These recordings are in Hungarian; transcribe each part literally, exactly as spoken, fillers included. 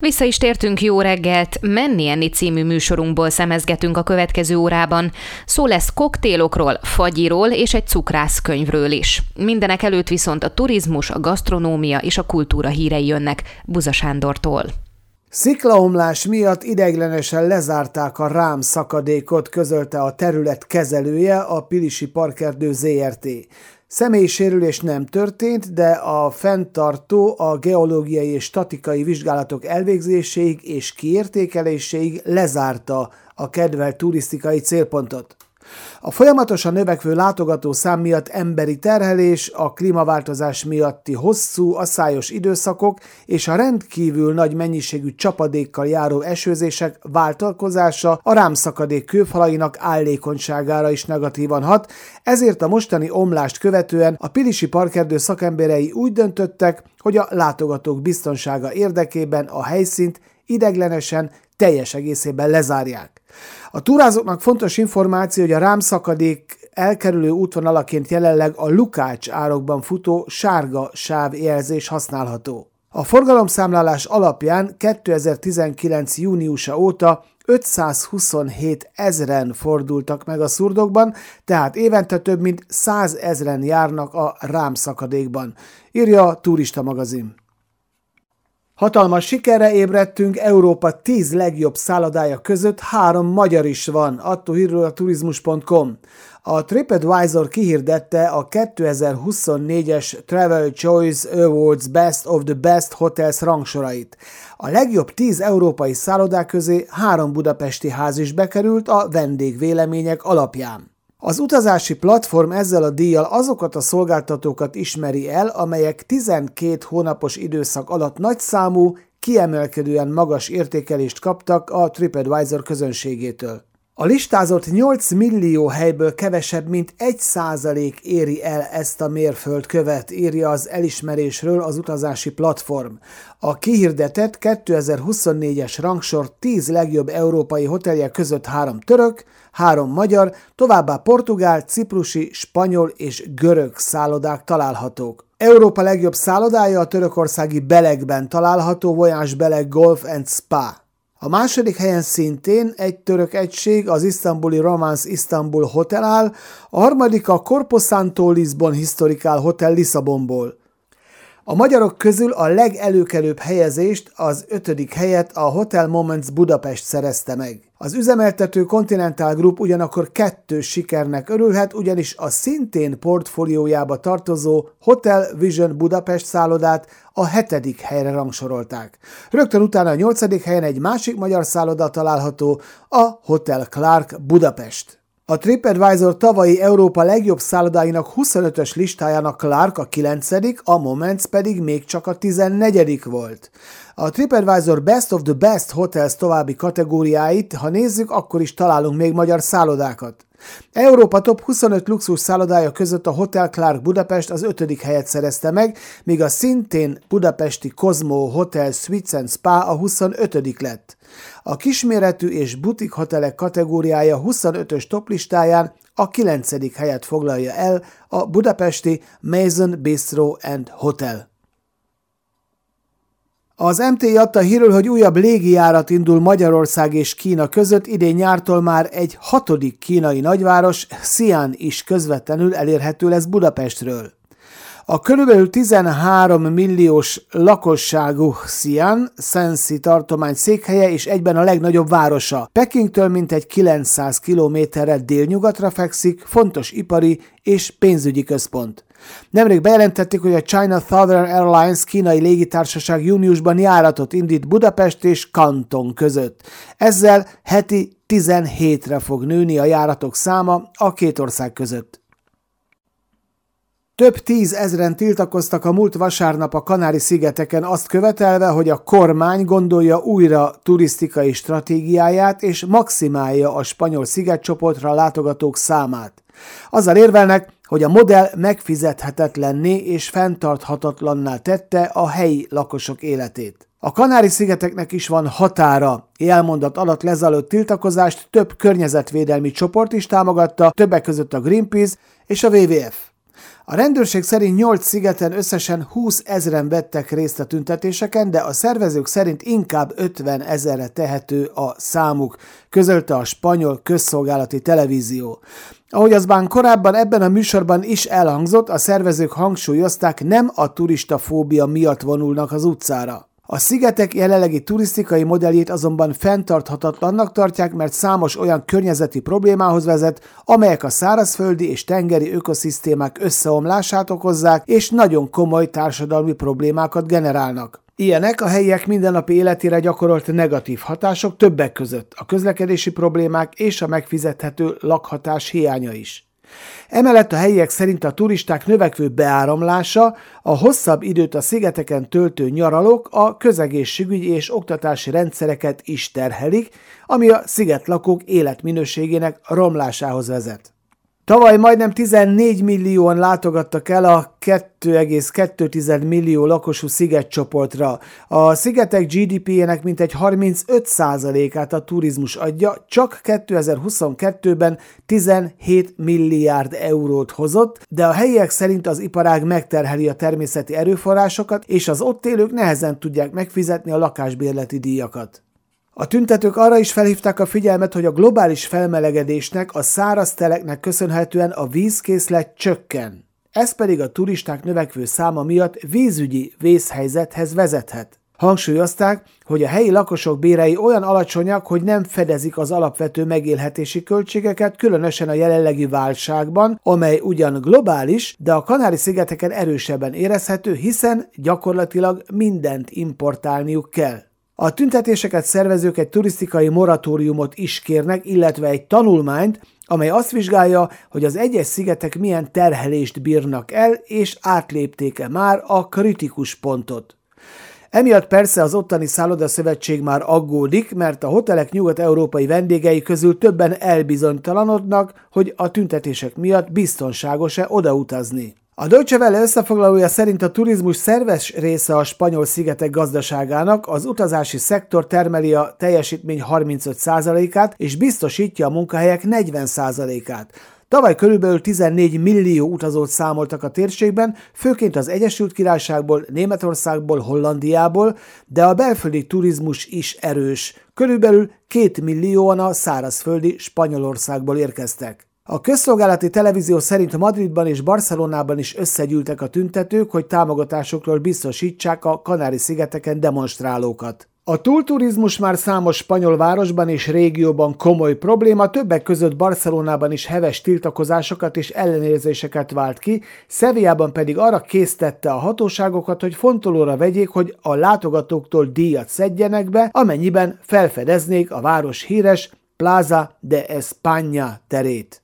Vissza is tértünk, jó reggelt! Menni enni című műsorunkból szemezgetünk a következő órában. Szó lesz koktélokról, fagyiról és egy cukrászkönyvről is. Mindenek előtt viszont a turizmus, a gasztronómia és a kultúra hírei jönnek Buza Sándortól. Sziklaomlás miatt ideiglenesen lezárták a Rám szakadékot, közölte a terület kezelője, a Pilisi Parkerdő zé er té. Személyi sérülés nem történt, de a fenntartó a geológiai és statikai vizsgálatok elvégzéséig és kiértékeléséig lezárta a kedvelt turisztikai célpontot. A folyamatosan növekvő látogatószám miatt emberi terhelés, a klímaváltozás miatti hosszú, asszályos időszakok és a rendkívül nagy mennyiségű csapadékkal járó esőzések váltakozása a Rám-szakadék kőfalainak állékonyságára is negatívan hat, ezért a mostani omlást követően a Pilisi Parkerdő szakemberei úgy döntöttek, hogy a látogatók biztonsága érdekében a helyszínt ideiglenesen teljes egészében lezárják. A túrázóknak fontos információ, hogy a Rám-szakadék elkerülő útvonalaként jelenleg a Lukács árokban futó sárga sávjelzés használható. A forgalomszámlálás alapján kétezer-tizenkilenc júniusa óta ötszázhuszonhét ezren fordultak meg a szurdokban, tehát évente több mint százezren járnak a Rám-szakadékban, írja a Turista magazin. Hatalmas sikerre ébredtünk, Európa tíz legjobb szállodája között három magyar is van, adta hírről a turizmus pont com. A TripAdvisor kihirdette a kétezer-huszonnégyes Travel Choice Awards Best of the Best Hotels rangsorait. A legjobb tíz európai szállodák közé három budapesti ház is bekerült a vendégvélemények alapján. Az utazási platform ezzel a díjjal azokat a szolgáltatókat ismeri el, amelyek tizenkét hónapos időszak alatt nagyszámú, kiemelkedően magas értékelést kaptak a TripAdvisor közönségétől. A listázott nyolc millió helyből kevesebb, mint egy százalék éri el ezt a mérföldkövet, írja az elismerésről az utazási platform. A kihirdetett kétezer-huszonnégyes rangsor tíz legjobb európai hotelje között három török, három magyar, továbbá portugál, ciprusi, spanyol és görög szállodák találhatók. Európa legjobb szállodája a törökországi Belegben található Voyage Beleg Golf and Spa. A második helyen szintén egy török egység, az isztambuli Romance Istanbul Hotel áll, a harmadik a Corpo Santo Lisbon Historical Hotel Lisszabonból. A magyarok közül a legelőkelőbb helyezést, az ötödik helyet a Hotel Moments Budapest szerezte meg. Az üzemeltető Continental Group ugyanakkor kettős sikernek örülhet, ugyanis a szintén portfóliójába tartozó Hotel Vision Budapest szállodát a hetedik helyre rangsorolták. Rögtön utána a nyolcadik helyen egy másik magyar szálloda található, a Hotel Clark Budapest. A TripAdvisor tavalyi Európa legjobb szállodáinak huszonötös listájának Clark a kilencedik, a Moments pedig még csak a tizennegyedik volt. A TripAdvisor Best of the Best Hotels további kategóriáit, ha nézzük, akkor is találunk még magyar szállodákat. Európa top huszonöt luxus szállodája között a Hotel Clark Budapest az ötödik helyet szerezte meg, míg a szintén budapesti Cosmo Hotel Suites and Spa a huszonötödik lett. A kisméretű és butik hotelek kategóriája huszonötös toplistáján a kilencedik helyet foglalja el a budapesti Maison Bistro and Hotel. Az em té i adta hírül, hogy újabb légijárat indul Magyarország és Kína között, idén nyártól már egy hatodik kínai nagyváros, Xi'an is közvetlenül elérhető lesz Budapestről. A körülbelül tizenhárom milliós lakosságú Xi'an, Shanxi tartomány székhelye és egyben a legnagyobb városa. Pekingtől mintegy kilencszáz kilométerrel délnyugatra fekszik, fontos ipari és pénzügyi központ. Nemrég bejelentették, hogy a China Southern Airlines kínai légitársaság júniusban járatot indít Budapest és Kanton között. Ezzel heti tizenhétre fog nőni a járatok száma a két ország között. Több tízezren tiltakoztak a múlt vasárnap a Kanári-szigeteken azt követelve, hogy a kormány gondolja újra turisztikai stratégiáját és maximálja a spanyol szigetcsoportra látogatók számát. Azzal érvelnek, hogy a modell megfizethetetlenné és fenntarthatatlanná tette a helyi lakosok életét. A Kanári-szigeteknek is van határa. Jelmondat alatt lezajlott tiltakozást több környezetvédelmi csoport is támogatta, többek között a Greenpeace és a dupla vé vé ef. A rendőrség szerint nyolc szigeten összesen húszezren vettek részt a tüntetéseken, de a szervezők szerint inkább ötven ezerre tehető a számuk, közölte a spanyol közszolgálati televízió. Ahogy az már korábban ebben a műsorban is elhangzott, a szervezők hangsúlyozták, nem a turistafóbia miatt vonulnak az utcára. A szigetek jelenlegi turisztikai modelljét azonban fenntarthatatlannak tartják, mert számos olyan környezeti problémához vezet, amelyek a szárazföldi és tengeri ökoszisztémák összeomlását okozzák, és nagyon komoly társadalmi problémákat generálnak. Ilyenek a helyiek mindennapi életére gyakorolt negatív hatások, többek között a közlekedési problémák és a megfizethető lakhatás hiánya is. Emellett a helyiek szerint a turisták növekvő beáramlása, a hosszabb időt a szigeteken töltő nyaralók a közegészségügyi és oktatási rendszereket is terhelik, ami a szigetlakók életminőségének romlásához vezet. Tavaly majdnem tizennégy millióan látogattak el a kettő egész kettő millió lakosú szigetcsoportra. A szigetek gé dé pé-jének mintegy harmincöt százalékát a turizmus adja, csak kétezer-huszonkettőben tizenhét milliárd eurót hozott, de a helyiek szerint az iparág megterheli a természeti erőforrásokat, és az ott élők nehezen tudják megfizetni a lakásbérleti díjakat. A tüntetők arra is felhívták a figyelmet, hogy a globális felmelegedésnek, a száraz teleknek köszönhetően a vízkészlet csökken. Ez pedig a turisták növekvő száma miatt vízügyi vészhelyzethez vezethet. Hangsúlyozták, hogy a helyi lakosok bérei olyan alacsonyak, hogy nem fedezik az alapvető megélhetési költségeket, különösen a jelenlegi válságban, amely ugyan globális, de a Kanári-szigeteken erősebben érezhető, hiszen gyakorlatilag mindent importálniuk kell. A tüntetéseket szervezők egy turisztikai moratóriumot is kérnek, illetve egy tanulmányt, amely azt vizsgálja, hogy az egyes szigetek milyen terhelést bírnak el, és átlépték-e már a kritikus pontot. Emiatt persze az ottani szállodaszövetség már aggódik, mert a hotelek nyugat-európai vendégei közül többen elbizonytalanodnak, hogy a tüntetések miatt biztonságos-e odautazni. A Deutsche Welle összefoglalója szerint a turizmus szerves része a spanyol szigetek gazdaságának, az utazási szektor termeli a teljesítmény harmincöt százalékát és biztosítja a munkahelyek negyven százalékát. Tavaly körülbelül tizennégy millió utazót számoltak a térségben, főként az Egyesült Királyságból, Németországból, Hollandiából, de a belföldi turizmus is erős. Körülbelül két millióan a szárazföldi Spanyolországból érkeztek. A közszolgálati televízió szerint Madridban és Barcelonában is összegyűltek a tüntetők, hogy támogatásokról biztosítsák a Kanári-szigeteken demonstrálókat. A túlturizmus már számos spanyol városban és régióban komoly probléma, többek között Barcelonában is heves tiltakozásokat és ellenérzéseket vált ki, Sevillában pedig arra késztette a hatóságokat, hogy fontolóra vegyék, hogy a látogatóktól díjat szedjenek be, amennyiben felfedeznék a város híres Plaza de España terét.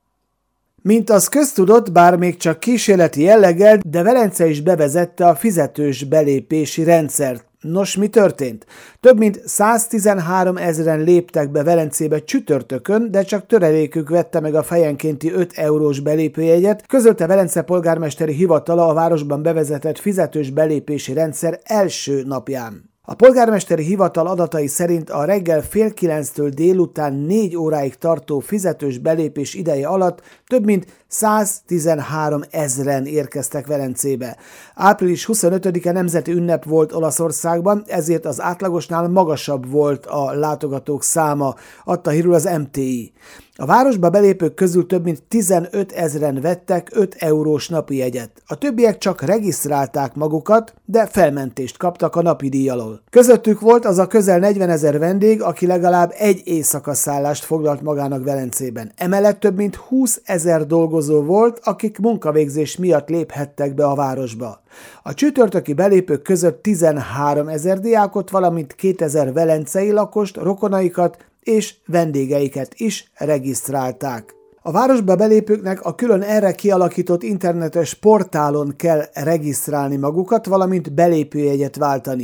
Mint az köztudott, bár még csak kísérleti jelleggel, de Velence is bevezette a fizetős belépési rendszert. Nos, mi történt? Több mint száztizenhárom ezren léptek be Velencébe csütörtökön, de csak töredékük vette meg a fejenkénti öt eurós belépőjegyet, közölte Velence polgármesteri hivatala a városban bevezetett fizetős belépési rendszer első napján. A polgármesteri hivatal adatai szerint a reggel fél kilenctől délután négy óráig tartó fizetős belépés ideje alatt több mint száztizenhárom ezren érkeztek Velencébe. április huszonötödike nemzeti ünnep volt Olaszországban, ezért az átlagosnál magasabb volt a látogatók száma, adta hírül az em té i. A városba belépők közül több mint tizenöt ezren vettek öt eurós napi jegyet. A többiek csak regisztrálták magukat, de felmentést kaptak a napi díj alól. Közöttük volt az a közel negyvenezer vendég, aki legalább egy éjszakaszállást foglalt magának Velencében. Emellett több mint húszezer dolgozó volt, akik munkavégzés miatt léphettek be a városba. A csütörtöki belépők között tizenháromezer diákot, valamint kétezer velencei lakost, rokonaikat és vendégeiket is regisztrálták. A városba belépőknek a külön erre kialakított internetes portálon kell regisztrálni magukat, valamint belépőjegyet váltani.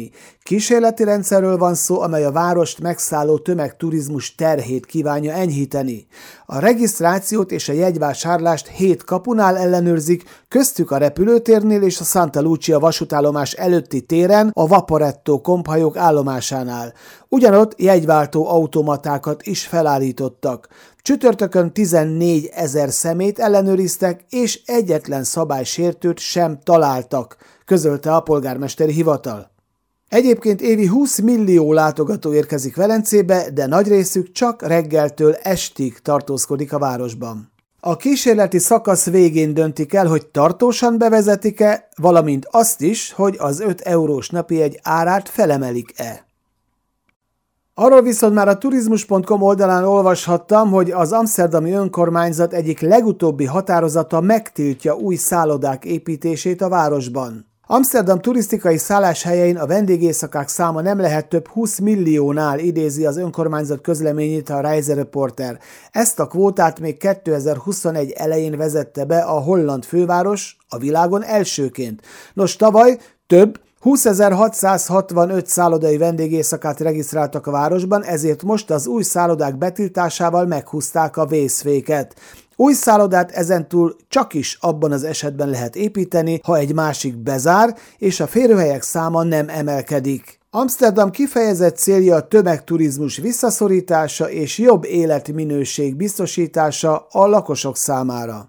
Kísérleti rendszerről van szó, amely a várost megszálló tömegturizmus terhét kívánja enyhíteni. A regisztrációt és a jegyvásárlást hét kapunál ellenőrzik, köztük a repülőtérnél és a Santa Lucia vasútállomás előtti téren, a Vaporetto komphajók állomásánál. Ugyanott jegyváltó automatákat is felállítottak. Csütörtökön tizennégy ezer személyt ellenőriztek, és egyetlen szabálysértőt sem találtak, közölte a polgármesteri hivatal. Egyébként évi húsz millió látogató érkezik Velencébe, de nagy részük csak reggeltől estig tartózkodik a városban. A kísérleti szakasz végén döntik el, hogy tartósan bevezetik-e, valamint azt is, hogy az öt eurós napijegy árát felemelik-e. Arról viszont már a turizmus pont com oldalán olvashattam, hogy az amszterdami önkormányzat egyik legutóbbi határozata megtiltja új szállodák építését a városban. Amszterdam turisztikai szálláshelyein a vendégészakák száma nem lehet több húsz milliónál, idézi az önkormányzat közleményét a Reisereporter. Ezt a kvótát még kétezer-huszonegy elején vezette be a holland főváros a világon elsőként. Nos, tavaly több húszezer-hatszázhatvanöt szállodai vendégészakát regisztráltak a városban, ezért most az új szállodák betiltásával meghúzták a vészféket. Új szállodát ezentúl csak is abban az esetben lehet építeni, ha egy másik bezár, és a férőhelyek száma nem emelkedik. Amszterdam kifejezett célja a tömegturizmus visszaszorítása és jobb életminőség biztosítása a lakosok számára.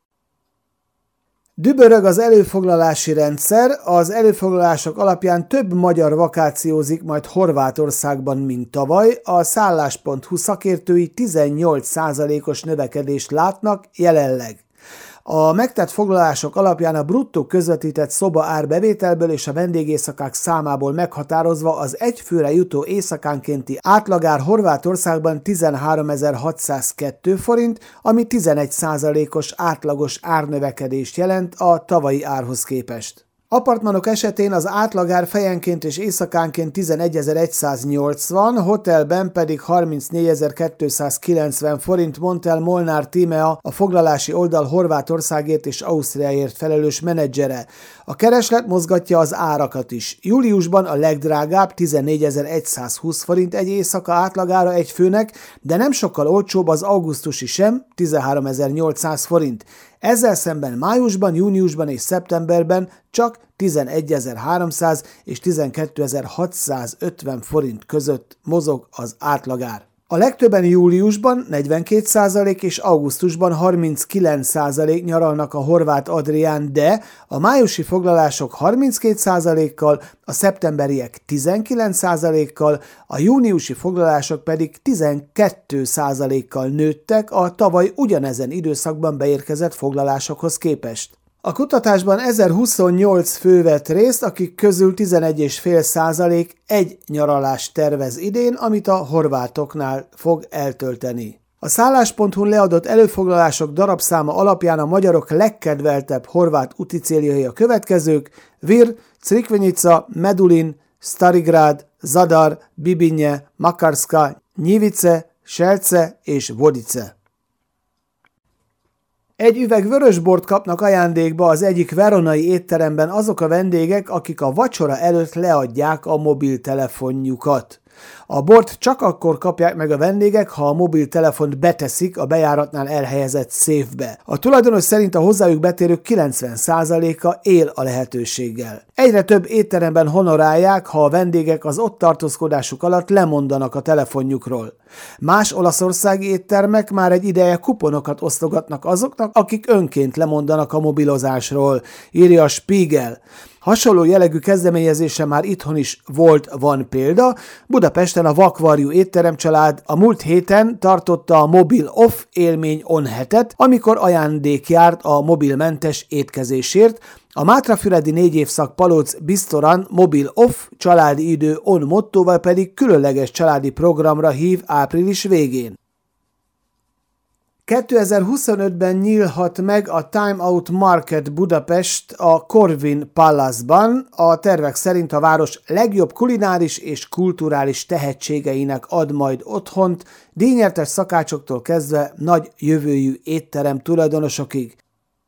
Dübörög az előfoglalási rendszer, az előfoglalások alapján több magyar vakációzik majd Horvátországban, mint tavaly, a szállás pont hu szakértői tizennyolc százalékos növekedést látnak jelenleg. A megtett foglalások alapján a bruttó közvetített szoba árbevételből és a vendégészakák számából meghatározva az egyfőre jutó éjszakánkénti átlagár Horvátországban tizenháromezer-hatszázkettő forint, ami tizenegy százalékos átlagos árnövekedést jelent a tavalyi árhoz képest. Apartmanok esetén az átlagár fejenként és éjszakánként tizenegyezer-száznyolcvan, hotelben pedig harmincnégyezer-kétszázkilencven forint, mondta el Molnár Tímea, a foglalási oldal Horvátországért és Ausztriáért felelős menedzsere. A kereslet mozgatja az árakat is. Júliusban a legdrágább tizennégyezer-százhúsz forint egy éjszaka átlagára egy főnek, de nem sokkal olcsóbb az augusztusi sem, tizenháromezer-nyolcszáz forint. Ezzel szemben májusban, júniusban és szeptemberben csak tizenegyezer-háromszáz és tizenkétezer-hatszázötven forint között mozog az átlagár. A legtöbben júliusban negyvenkét százalék és augusztusban harminckilenc százalék nyaralnak a horvát Adrián, de a májusi foglalások harminckét százalékkal, a szeptemberiek tizenkilenc százalékkal, a júniusi foglalások pedig tizenkét százalékkal nőttek a tavaly ugyanezen időszakban beérkezett foglalásokhoz képest. A kutatásban ezerhuszonnyolc fő vett részt, akik közül tizenegy egész öt százalék egy nyaralást tervez idén, amit a horvátoknál fog eltölteni. A szállás pont hu-n leadott előfoglalások darabszáma alapján a magyarok legkedveltebb horvát úticéljai a következők: Vir, Crikvenica, Medulin, Starigrad, Zadar, Bibinje, Makarska, Njivice, Selce és Vodice. Egy üveg vörösbort kapnak ajándékba az egyik veronai étteremben azok a vendégek, akik a vacsora előtt leadják a mobiltelefonjukat. A bort csak akkor kapják meg a vendégek, ha a mobiltelefont beteszik a bejáratnál elhelyezett széfbe. A tulajdonos szerint a hozzájuk betérők kilencven százaléka él a lehetőséggel. Egyre több étteremben honorálják, ha a vendégek az ott tartózkodásuk alatt lemondanak a telefonjukról. Más olaszországi éttermek már egy ideje kuponokat osztogatnak azoknak, akik önként lemondanak a mobilozásról, írja a Spiegel. Hasonló jellegű kezdeményezése már itthon is volt, van példa. Budapesten a vakvarjú étteremcsalád a múlt héten tartotta a Mobil Off élmény on hetet, amikor ajándék járt a mobilmentes étkezésért. A mátrafüredi négy évszak Palóc Bisztoran Mobil Off családi idő on mottóval pedig különleges családi programra hív április végén. kétezer-huszonötben nyílhat meg a Time Out Market Budapest a Corvin Palace-ban. A tervek szerint a város legjobb kulináris és kulturális tehetségeinek ad majd otthont, díjnyertes szakácsoktól kezdve nagy jövőjű étterem tulajdonosokig.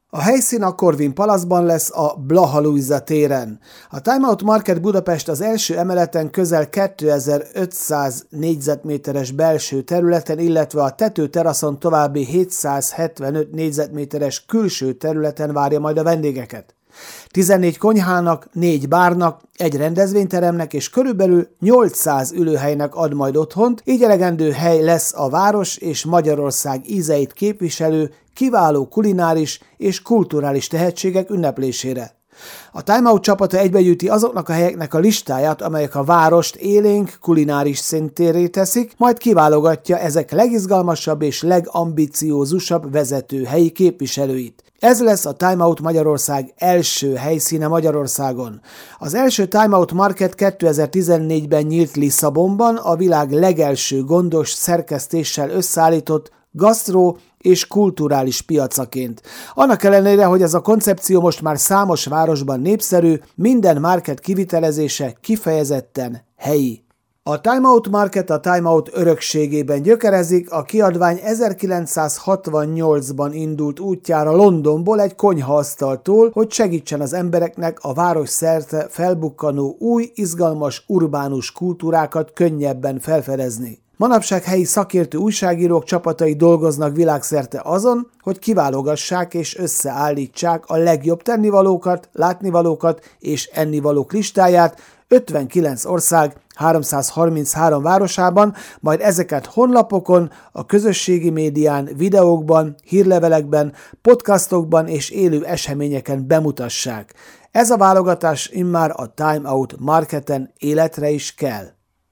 A helyszín a Corvin Palacban lesz, a Blaha Lujza téren. A Time Out Market Budapest az első emeleten közel kétezer-ötszáz négyzetméteres belső területen, illetve a tetőteraszon további hétszázhetvenöt négyzetméteres külső területen várja majd a vendégeket. tizennégy konyhának, négy bárnak, egy rendezvényteremnek és körülbelül nyolcszáz ülőhelynek ad majd otthont, így elegendő hely lesz a város és Magyarország ízeit képviselő, kiváló kulináris és kulturális tehetségek ünneplésére. A Time Out csapata egybegyűjti azoknak a helyeknek a listáját, amelyek a várost élénk kulináris szintérré teszik, majd kiválogatja ezek legizgalmasabb és legambiciózusabb vezető helyi képviselőit. Ez lesz a Time Out Magyarország első helyszíne Magyarországon. Az első Time Out Market kétezer-tizennégyben nyílt Lisszabonban, a világ legelső gondos szerkesztéssel összeállított gasztró és kulturális piacaként. Annak ellenére, hogy ez a koncepció most már számos városban népszerű, minden market kivitelezése kifejezetten helyi. A Time Out Market a Time Out örökségében gyökerezik, a kiadvány ezerkilencszázhatvannyolcban indult útjára Londonból egy konyhaasztaltól, hogy segítsen az embereknek a város szerte felbukkanó új, izgalmas, urbánus kultúrákat könnyebben felfedezni. Manapság helyi szakértő újságírók csapatai dolgoznak világszerte azon, hogy kiválogassák és összeállítsák a legjobb tennivalókat, látnivalókat és ennivalók listáját ötvenkilenc ország háromszázharminchárom városában, majd ezeket honlapokon, a közösségi médián, videókban, hírlevelekben, podcastokban és élő eseményeken bemutassák. Ez a válogatás immár a Time Out Marketen életre is kell.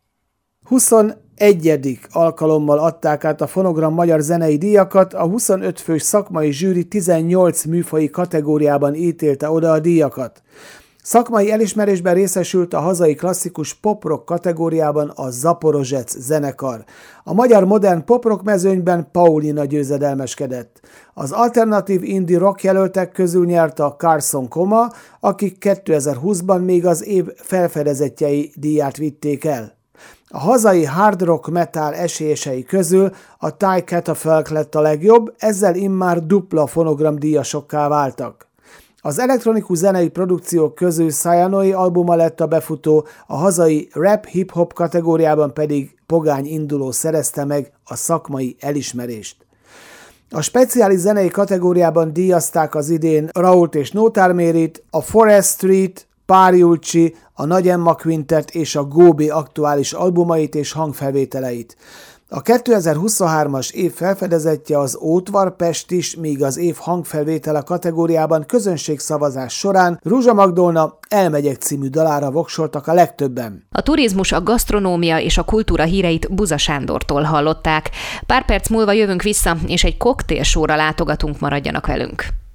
huszonegyedik alkalommal adták át a Fonogram magyar zenei díjakat, a huszonöt fős szakmai zsűri tizennyolc műfaji kategóriában ítélte oda a díjakat. Szakmai elismerésben részesült a hazai klasszikus pop-rock kategóriában a Zaporozsec zenekar. A magyar modern pop-rock mezőnyben Paulina győzedelmeskedett. Az alternatív indie rock jelöltek közül nyert a Carson Coma, akik kétezer-húszban még az év felfedezettjei díját vitték el. A hazai hard rock metal esélyesei közül a Thai Catafalque lett a legjobb, ezzel immár dupla Fonogram díjasokká váltak. Az elektronikus zenei produkciók közül Sayanoi albuma lett a befutó, a hazai rap-hip-hop kategóriában pedig Pogány Induló szerezte meg a szakmai elismerést. A speciális zenei kategóriában díjazták az idén Rault és Nótár Mérit, a Forest Street, Párjulcsi, a Nagy Emma Quintet és a Góbi aktuális albumait és hangfelvételeit. A kétezer-huszonhármas év felfedezettje az Ótvar Pest is, míg az év hangfelvétele kategóriában közönségszavazás során Ruzsa Magdolna Elmegyek című dalára voksoltak a legtöbben. A turizmus, a gasztronómia és a kultúra híreit Buza Sándortól hallották. Pár perc múlva jövünk vissza, és egy koktélsóra látogatunk, maradjanak velünk.